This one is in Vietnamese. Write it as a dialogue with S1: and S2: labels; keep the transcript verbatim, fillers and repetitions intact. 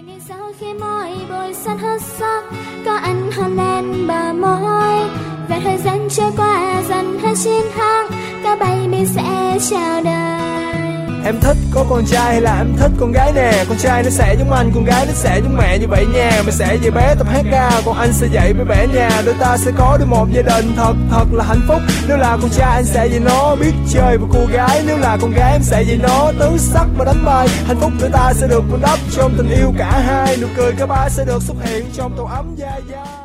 S1: ngày sau khi môi bồi son hết sắc, có anh hôn lên bờ môi. Và thời gian trôi qua dần hai chín tháng, cả baby sẽ chào đời.
S2: Em thích có con trai hay là em thích con gái nè? Con trai nó sẽ giống anh, con gái nó sẽ giống mẹ như vậy nha. Mẹ sẽ dạy bé tập hát ca, còn anh sẽ dạy với bé nhà. Đôi ta sẽ có được một gia đình thật thật là hạnh phúc. Nếu là con trai anh sẽ dạy nó biết chơi với cô gái. Nếu là con gái em sẽ dạy nó tứ sắc và đánh bài. Hạnh phúc đôi ta sẽ được vun đắp trong tình yêu cả hai. Nụ cười cả ba sẽ được xuất hiện trong tổ ấm gia gia.